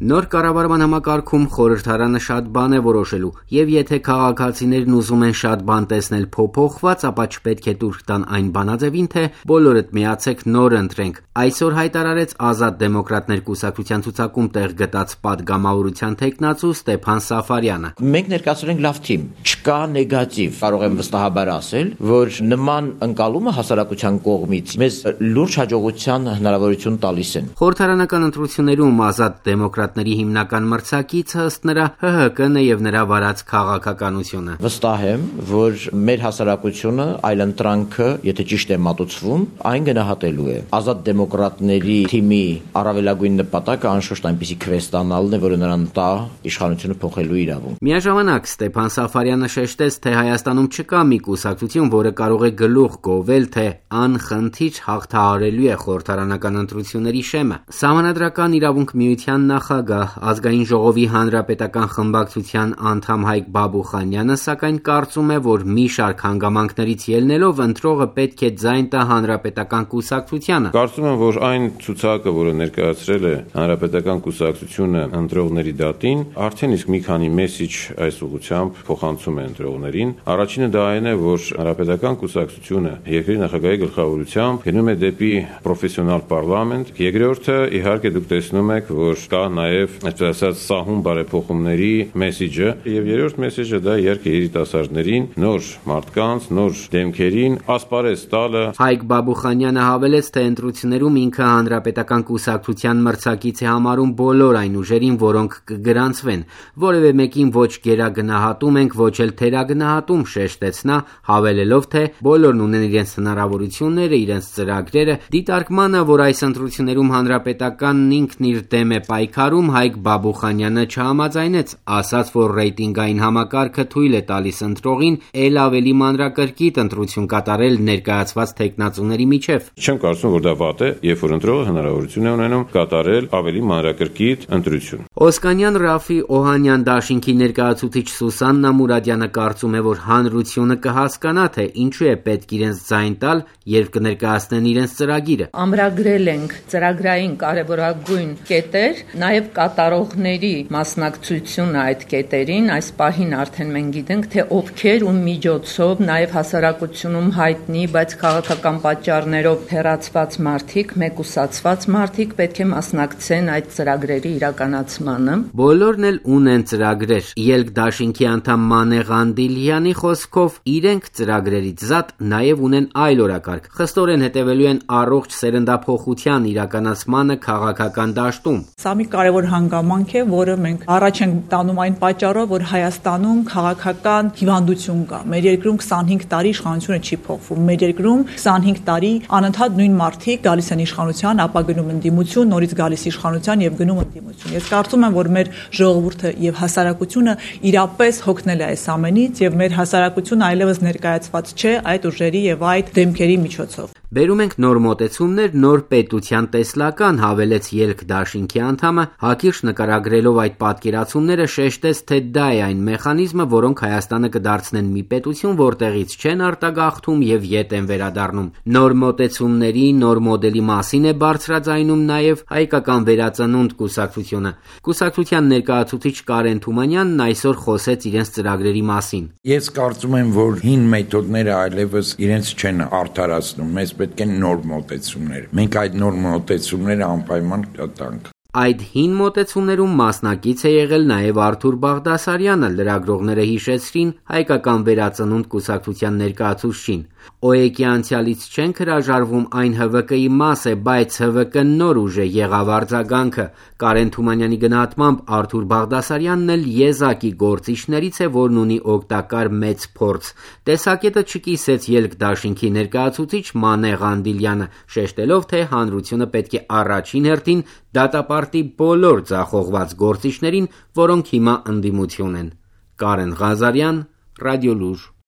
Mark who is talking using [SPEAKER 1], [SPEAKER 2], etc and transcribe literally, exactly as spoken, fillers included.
[SPEAKER 1] Նոր կառավարման համակարգում խորհրդարանը շատ բան է որոշելու, եւ եթե քաղաքացիներն ուզում են շատ բան տեսնել փոփոխված, ապա չպետք է տուրք տան այն բանաձևին, թե բոլորդ միացեք նոր ընտրենք։ Այսօր հայտարարեց Ազատ դեմոկրատներ կուսակցության ցուցակում տեղ գտած պատգամավորության թեկնածու Ստեփան Սաֆարյանը։
[SPEAKER 2] Մենք ներկայացրել ենք լավ թիմ, չկա նեգատիվ, կարող եմ վստահաբար ասել, որ նման ընկալումը հասարակության կողմից մեզ լուրջ հաջողության հնարավորություն տալիս են։
[SPEAKER 1] Խորհրդարանական ընտրություններում Ազատ դեմոկրատների հիմնական մրցակիցը ըստ նրա Հ Հ Կն է եւ նրա վարած քաղաքականությունը։
[SPEAKER 2] Վստահ եմ, որ մեր հասարակությունը այլընտրանքը, եթե ճիշտ է մատուցվում, այն գնահատելու է։ Ազատ դեմոկրատների թիմի առավելագույն նպատակը անշուշտ այնպիսի քվեստանալն է, որը նրան տա իշխանությունը փոխելու իրավունք։
[SPEAKER 1] Միաժամանակ Ստեփան Սաֆարյանը շեշտեց, թե Հայաստանում չկա մի կուսակցություն, որը կարող է գլուխ գովել, թե անխնդիր հաղթահարելու է խորհրդարանական ընտրությունների շեմը։ Սահմանադրական իրավունք միության նախագահ, ազգային ժողովի հանրապետական խմբակցության անդամ Հայկ Բաբուխանյանը սակայն կարծում է, որ մի շարք հանգամանքներից ելնելով ընտրողը պետք է ձայն տա հանրապետական կուսակցությանը։
[SPEAKER 3] Կարծում եմ, որ այն ցուցակը, որը ներկայացրել է հանրապետական կուսակցությունը ընտրողների դատին, արդեն իսկ մի քանի մեսիջ այս ուղղությամբ փոխանցում է ընտրողներին։ Առաջինը դա այն է, որ հանրապետական կուսակցությունը երկրի նախագահի գլխավորությամբ գնում է դեպի պրոֆեսիոնալ պարլամենտ։ Երկրորդը, իհարկե, դուք տեսնում եք, որ կա նաև, այսպես ասած, սահուն բարեփոխումների մեսիջը, եւ երրորդ մեսիջը դա իհարկե երիտասարդներին, նոր մարդկանց, նոր դեմքերին ասպարեզ տալը։
[SPEAKER 1] Հայկ Բաբուխանյանը հավելեց, թե ընտրություններում ինքը հանրապետական կուսակցության մրցակից է համարում բոլոր այն ուժերին, որոնք կգրանցվեն։ Որևէ մեկին ոչ գերագնահատում ենք, ոչ էլ թերագնահատում, շեշտեց նա, հավելելով, թե բոլորն ունեն իրենց հնարավորությունները, իրենց ծրագրերը։ Դիտարկմանը, որ այս ընտրություններում հանրապետականն ինքն իր դեմ է պայքարում, Հայկ Բաբուխանյանը չհամաձայնեց, ասաց, որ ռեյտինգային համակարգը թույլ է տալիս ընտրողին ել ավելի մանրակրկիտ ընտրություն կատարել ներկայացված թեկնածուների միջև։
[SPEAKER 3] Չեմ կարծում, որ դա վատ է, երբ որ ընտրողը հնարավորություն է ունենում կատարել ավելի մանրակրկիտ ընտրություն։
[SPEAKER 1] Օսկանյան Ռաֆի Օհանյան դաշինքի ներկայացուցիչ Սուսաննա Մուրադյանը կարծում է, որ հանրությունը կհասկանա, թե ինչու է պետք իրենց ձայն տալ, երբ կներկայացնեն իրենց ծրագիրը։
[SPEAKER 4] Ամրագրել ենք ծրագրային կարևորագույն կետեր, նաև կատարողների մասնակցությունը այդ կետերին, այս պահին արդեն մենք գիտենք, թե ովքեր ու միջոցով նաև հասարակությունում հայտնի, բայց քաղաքական պատճառներով հեռացված մարդիկ, մեկուսացված մարդիկ պետք է մասնակցեն այդ ծրագրերի իրականացմանը։
[SPEAKER 1] Բոլորն էլ ունեն ծրագրեր։ Ելք դաշինքի անդամ Մանե Ղանդիլյանի խոսքով իրենք ծրագրերից զատ նաև ունեն այլ օրակարգ։ Խստորեն հետևելու են առողջ սերնդափոխության իրականացմանը քաղաքական դաշտում։
[SPEAKER 5] Սա մի կարևոր հանգամանք է, որը մենք առաջ ենք տանում այն պատճառով, որ Հայաստանում քաղաքական հիվանդություն կա։ Մեր երկրում քսանհինգ տարի իշխանությունը չի փոխվում։ Մեր երկրում քսանհինգ տարի անընդհատ նույն մարդիկ գալիս են իշխանության, ապա գնում են դիմություն, նորից գալիս իշխանության եւ գնում են դիմություն։ Ես կարծում եմ, որ մեր ժողովուրդը եւ հասարակությունը իրապես հոգնել է այս ամենից եւ մեր հասարակությունը այլևս ներկայացված չէ այդ ուժերի եւ այդ դեմքերի միջոցով։
[SPEAKER 1] Բերում ենք նոր մոտեցումներ, նոր պետության տեսլական, հավելեց Ելք դաշինքի անդամը, հակիրճ նկարագրելով այդ պատկերացումները շեշտեց, թե դա է այն մեխանիզմը, որոնք Հայաստանը կդարձնեն մի պետություն, որտեղից չեն արտագաղթում եւ ետ են վերադառնում։ Նոր մոտեցումների, նոր մոդելի մասին է բարձրաձայնում նաեւ Հայկական վերածնունդ կուսակցությունը։ Կուսակցության ներկայացուցիչ Կարեն Թումանյանն այսօր խոսեց իրենց ծրագրերի մասին։
[SPEAKER 6] Ես կարծում եմ, որ հին մեթոդները այլևս իրենց չեն արդարացնում, մեզ պետք են նոր մոտեցումներ։ Մենք այդ նոր մոտեցումները անպայման կտանք։
[SPEAKER 1] Այդ հին մոտեցումներում մասնակից է եղել նաև Արթուր Բաղդասարյանը, լրագրողները հիշեցրին Հայկական վերածնունդ կուսակցության ներկայացուցչին։ Օ E K-ի անցյալից չենք հրաժարվում, այն H V K-ի մաս է, բայց H V K-ն նոր ուժ է, եղավ արձագանքը։ Կարեն Թումանյանի գնահատմամբ Արթուր Բաղդասարյանն էլ եզակի գործիչներից է, որն ունի օգտակար մեծ փորձ։ Տեսակետը չկիսեց Ելք դաշինքի ներկայացուցիչ Մանե Ղանդիլյանը, շեշտելով, թե հանրությունը պետք է առաջին հերթին դատապարտի բոլոր ձախողված գործիչներին, որոնք հիմա ընդդիմություն են։ Կարեն Ղազարյան, Ռադիոլուր։